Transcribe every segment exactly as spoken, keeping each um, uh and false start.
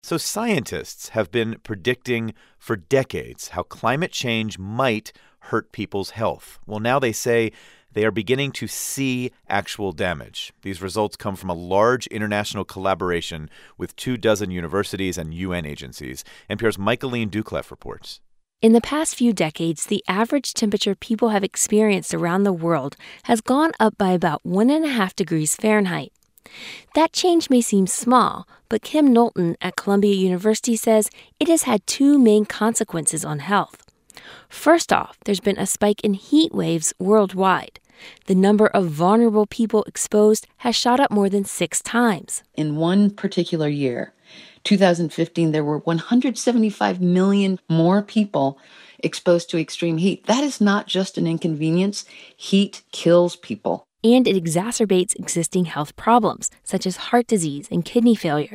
So scientists have been predicting for decades how climate change might hurt people's health. Well, now they say they are beginning to see actual damage. These results come from a large international collaboration with two dozen universities and U N agencies. N P R's Michaeline Doucleff reports. In the past few decades, the average temperature people have experienced around the world has gone up by about one and a half degrees Fahrenheit. That change may seem small, but Kim Knowlton at Columbia University says it has had two main consequences on health. First off, there's been a spike in heat waves worldwide. The number of vulnerable people exposed has shot up more than six times. In one particular year, two thousand fifteen, there were one hundred seventy-five million more people exposed to extreme heat. That is not just an inconvenience. Heat kills people. And it exacerbates existing health problems, such as heart disease and kidney failure.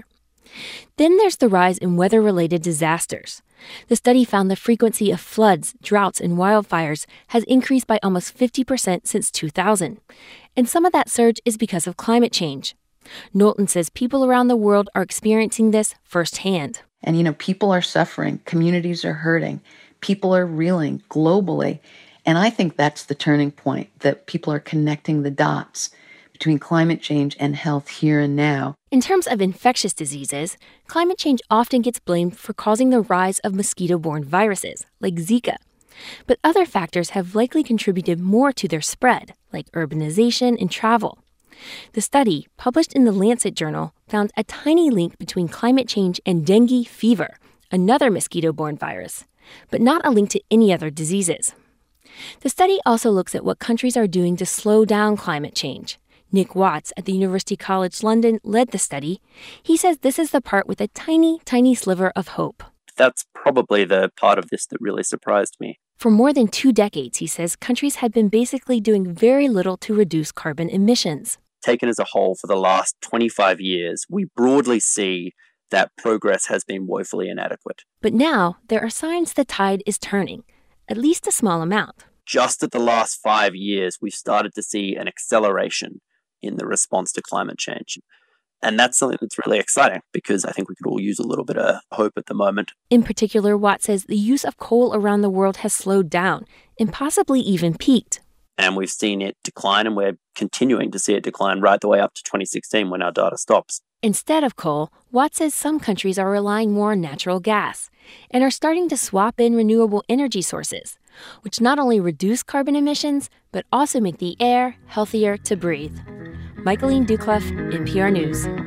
Then there's the rise in weather-related disasters. The study found the frequency of floods, droughts, and wildfires has increased by almost fifty percent since two thousand. And some of that surge is because of climate change. Knowlton says people around the world are experiencing this firsthand. And, you know, people are suffering. Communities are hurting. People are reeling globally. And I think that's the turning point, that people are connecting the dots between climate change and health here and now. In terms of infectious diseases, climate change often gets blamed for causing the rise of mosquito-borne viruses, like Zika. But other factors have likely contributed more to their spread, like urbanization and travel. The study, published in the Lancet Journal, found a tiny link between climate change and dengue fever, another mosquito-borne virus, but not a link to any other diseases. The study also looks at what countries are doing to slow down climate change. Nick Watts at the University College London led the study. He says this is the part with a tiny, tiny sliver of hope. That's probably the part of this that really surprised me. For more than two decades, he says, countries had been basically doing very little to reduce carbon emissions. Taken as a whole for the last twenty-five years, we broadly see that progress has been woefully inadequate. But now there are signs the tide is turning, at least a small amount. Just at the last five years, we've started to see an acceleration in the response to climate change. And that's something that's really exciting because I think we could all use a little bit of hope at the moment. In particular, Watt says the use of coal around the world has slowed down and possibly even peaked. And we've seen it decline, and we're continuing to see it decline right the way up to twenty sixteen when our data stops. Instead of coal, Watt says some countries are relying more on natural gas and are starting to swap in renewable energy sources, which not only reduce carbon emissions, but also make the air healthier to breathe. Michaeline Doucleff, N P R News.